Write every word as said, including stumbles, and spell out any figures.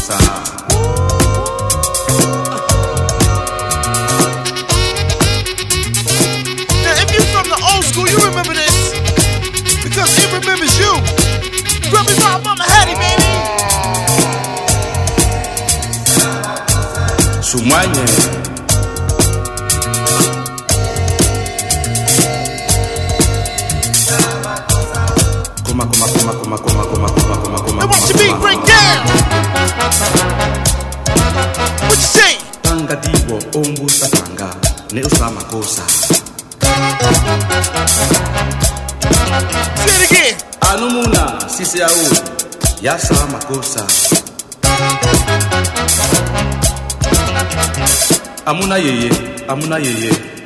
makosa. Now if you from the old school, you remember this, because it remembers you. Grubby Rob, Mama Hattie, baby. Sumanye Koma koma koma koma koma koma koma koma koma. Now watch the beat break down. What you say? Tanga diwo ombusa tanga ne usama kosa. Say it again. Anumuna sisi au ya sama kosa. Amuna yeye, amuna yeye.